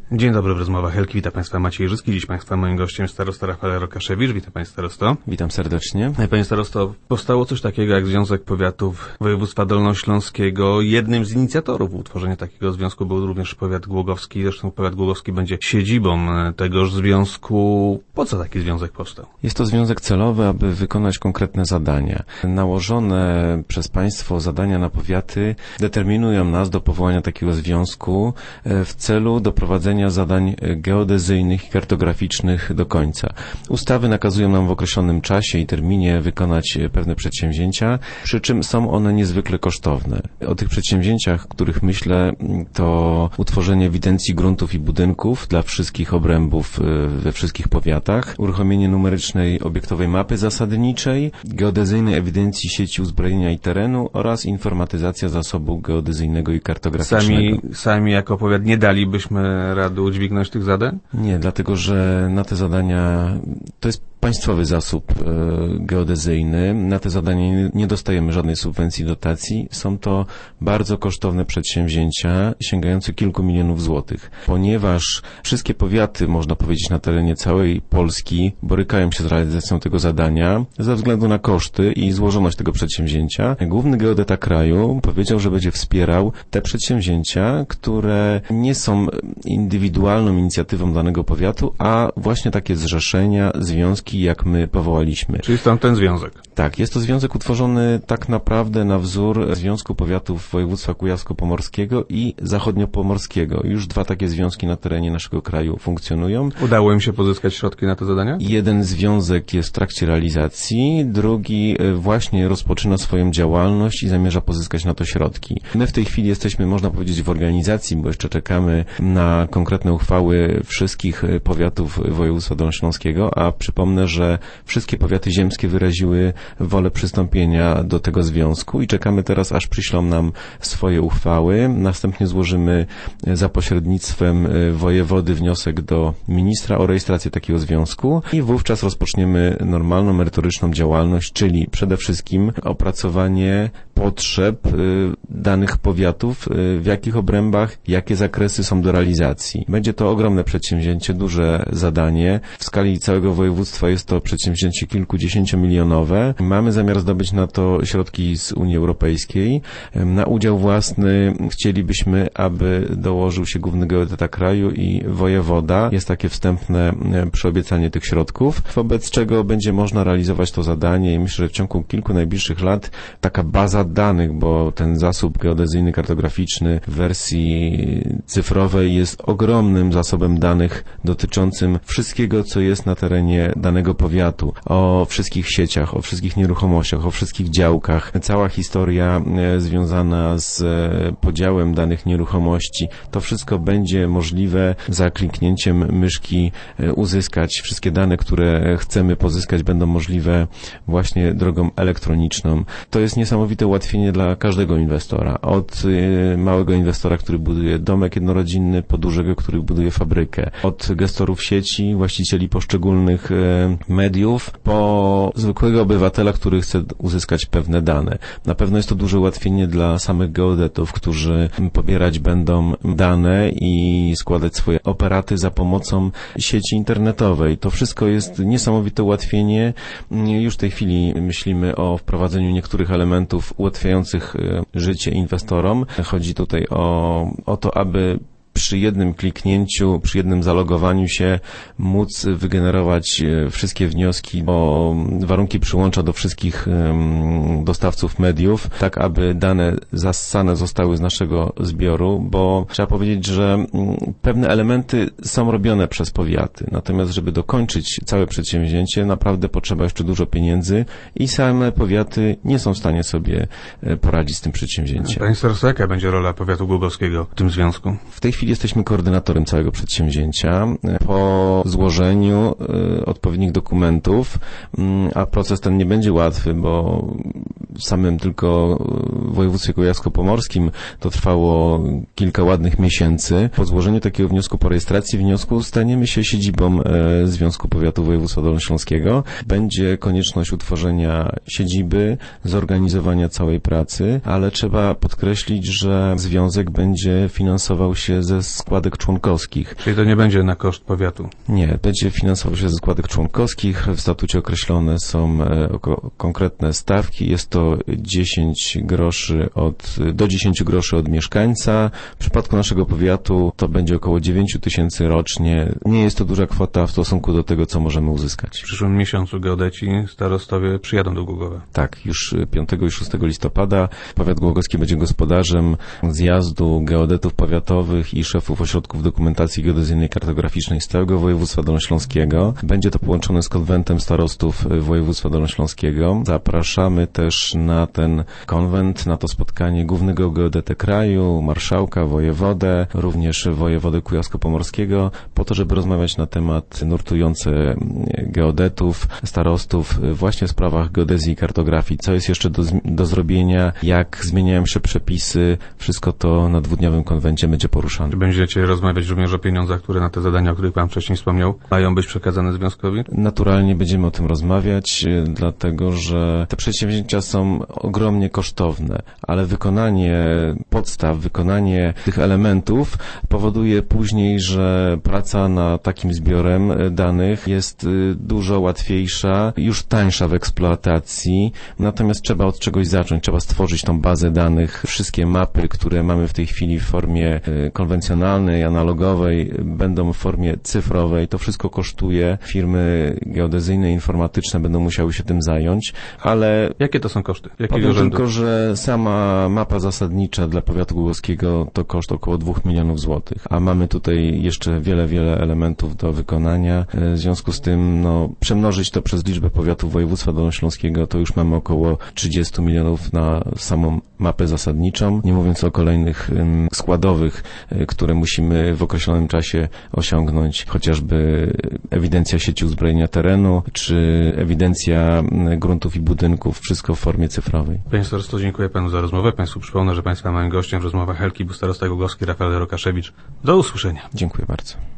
Dzień dobry, w rozmowach Helki. Witam Państwa, Maciej Żyski. Dziś Państwa moim gościem starosta Rafał Rokaszewicz. Witam Panie starosto. Witam serdecznie. Panie starosto, powstało coś takiego jak Związek Powiatów Województwa Dolnośląskiego. Jednym z inicjatorów utworzenia takiego związku był również powiat głogowski. Zresztą powiat głogowski będzie siedzibą tegoż związku. Po co taki związek powstał? Jest to związek celowy, aby wykonać konkretne zadania. Nałożone przez państwo zadania na powiaty determinują nas do powołania takiego związku w celu doprowadzenia zadań geodezyjnych i kartograficznych do końca. Ustawy nakazują nam w określonym czasie i terminie wykonać pewne przedsięwzięcia, przy czym są one niezwykle kosztowne. O tych przedsięwzięciach, których myślę, to utworzenie ewidencji gruntów i budynków dla wszystkich obrębów we wszystkich powiatach, uruchomienie numerycznej obiektowej mapy zasadniczej, geodezyjnej ewidencji sieci uzbrojenia i terenu oraz informatyzacja zasobu geodezyjnego i kartograficznego. Sami jako powiat nie dalibyśmy rady udźwignąć tych zadań? Nie, dlatego że na te zadania to jest państwowy zasób geodezyjny. Na te zadania nie dostajemy żadnej subwencji, dotacji. Są to bardzo kosztowne przedsięwzięcia, sięgające kilku milionów złotych. Ponieważ wszystkie powiaty, można powiedzieć, na terenie całej Polski borykają się z realizacją tego zadania ze względu na koszty i złożoność tego przedsięwzięcia, główny geodeta kraju powiedział, że będzie wspierał te przedsięwzięcia, które nie są indywidualną inicjatywą danego powiatu, a właśnie takie zrzeszenia, związki, jak my powołaliśmy. Czyli stąd ten związek. Tak, jest to związek utworzony tak naprawdę na wzór Związku Powiatów Województwa Kujawsko-Pomorskiego i Zachodniopomorskiego. Już dwa takie związki na terenie naszego kraju funkcjonują. Udało im się pozyskać środki na te zadania? Jeden związek jest w trakcie realizacji, drugi właśnie rozpoczyna swoją działalność i zamierza pozyskać na to środki. My w tej chwili jesteśmy, można powiedzieć, w organizacji, bo jeszcze czekamy na konkretne uchwały wszystkich powiatów województwa dolnośląskiego, a przypomnę, że wszystkie powiaty ziemskie wyraziły wolę przystąpienia do tego związku i czekamy teraz, aż przyślą nam swoje uchwały. Następnie złożymy za pośrednictwem wojewody wniosek do ministra o rejestrację takiego związku i wówczas rozpoczniemy normalną, merytoryczną działalność, czyli przede wszystkim opracowanie potrzeb danych powiatów, w jakich obrębach, jakie zakresy są do realizacji. Będzie to ogromne przedsięwzięcie, duże zadanie. W skali całego województwa jest to przedsięwzięcie kilkudziesięciomilionowe. Mamy zamiar zdobyć na to środki z Unii Europejskiej. Na udział własny chcielibyśmy, aby dołożył się główny geodeta kraju i wojewoda. Jest takie wstępne przyobiecanie tych środków, wobec czego będzie można realizować to zadanie i myślę, że w ciągu kilku najbliższych lat taka baza danych, bo ten zasób geodezyjny, kartograficzny w wersji cyfrowej jest ogromnym zasobem danych dotyczącym wszystkiego, co jest na terenie danego powiatu, o wszystkich sieciach, o wszystkich nieruchomościach, o wszystkich działkach. Cała historia związana z podziałem danych nieruchomości, to wszystko będzie możliwe za kliknięciem myszki uzyskać. Wszystkie dane, które chcemy pozyskać, będą możliwe właśnie drogą elektroniczną. To jest niesamowite ułatwienie dla każdego inwestora. Od małego inwestora, który buduje domek jednorodzinny, po dużego, który buduje fabrykę. Od gestorów sieci, właścicieli poszczególnych mediów, po zwykłego obywatela, który chce uzyskać pewne dane. Na pewno jest to duże ułatwienie dla samych geodetów, którzy pobierać będą dane i składać swoje operaty za pomocą sieci internetowej. To wszystko jest niesamowite ułatwienie. Już w tej chwili myślimy o wprowadzeniu niektórych elementów ułatwiających życie inwestorom. Chodzi tutaj o to, aby przy jednym kliknięciu, przy jednym zalogowaniu się móc wygenerować wszystkie wnioski o warunki przyłącza do wszystkich dostawców mediów, tak aby dane zassane zostały z naszego zbioru, bo trzeba powiedzieć, że pewne elementy są robione przez powiaty, natomiast żeby dokończyć całe przedsięwzięcie, naprawdę potrzeba jeszcze dużo pieniędzy i same powiaty nie są w stanie sobie poradzić z tym przedsięwzięciem. Panie starosto, jaka będzie rola powiatu głogowskiego w tym związku? W tej chwili jesteśmy koordynatorem całego przedsięwzięcia. Po złożeniu odpowiednich dokumentów, a proces ten nie będzie łatwy, bo w samym tylko województwie kujawsko-pomorskim to trwało kilka ładnych miesięcy. Po złożeniu takiego wniosku, po rejestracji wniosku staniemy się siedzibą Związku Powiatów Województwa Dolnośląskiego. Będzie konieczność utworzenia siedziby, zorganizowania całej pracy, ale trzeba podkreślić, że związek będzie finansował się ze składek członkowskich. Czyli to nie będzie na koszt powiatu? Nie, będzie finansował się ze składek członkowskich. W statucie określone są konkretne stawki. Jest to 10 groszy od mieszkańca. W przypadku naszego powiatu to będzie około 9 000 rocznie. Nie jest to duża kwota w stosunku do tego, co możemy uzyskać. W przyszłym miesiącu geodeci, starostowie przyjadą do Głogowa. Tak, już 5 i 6 listopada powiat głogowski będzie gospodarzem zjazdu geodetów powiatowych i szefów ośrodków dokumentacji geodezyjnej i kartograficznej z całego województwa dolnośląskiego. Będzie to połączone z konwentem starostów województwa dolnośląskiego. Zapraszamy też na ten konwent, na to spotkanie głównego geodetę kraju, marszałka, wojewodę, również wojewodę kujawsko-pomorskiego, po to, żeby rozmawiać na temat nurtujące geodetów, starostów właśnie w sprawach geodezji i kartografii. Co jest jeszcze do zrobienia, jak zmieniają się przepisy, wszystko to na dwudniowym konwencie będzie poruszane. Czy będziecie rozmawiać również o pieniądzach, które na te zadania, o których Pan wcześniej wspomniał, mają być przekazane związkowi? Naturalnie będziemy o tym rozmawiać, dlatego że te przedsięwzięcia są ogromnie kosztowne, ale wykonanie podstaw, wykonanie tych elementów powoduje później, że praca nad takim zbiorem danych jest dużo łatwiejsza, już tańsza w eksploatacji, natomiast trzeba od czegoś zacząć, trzeba stworzyć tą bazę danych. Wszystkie mapy, które mamy w tej chwili w formie konwencjonalnej, analogowej, będą w formie cyfrowej. To wszystko kosztuje. Firmy geodezyjne, informatyczne będą musiały się tym zająć, ale... Jakie to są koszty? Powiem tylko, że sama mapa zasadnicza dla powiatu głogowskiego to koszt około 2 milionów złotych, a mamy tutaj jeszcze wiele elementów do wykonania. W związku z tym, przemnożyć to przez liczbę powiatów województwa dolnośląskiego, to już mamy około 30 milionów na samą mapę zasadniczą, nie mówiąc o kolejnych składowych, które musimy w określonym czasie osiągnąć, chociażby ewidencja sieci uzbrojenia terenu, czy ewidencja gruntów i budynków, wszystko w formie cyfrowej. Panie starosto, dziękuję Panu za rozmowę. Państwu przypomnę, że Państwa moim gościem w rozmowach Helki był starosta głogowski Rafael Rokaszewicz. Do usłyszenia. Dziękuję bardzo.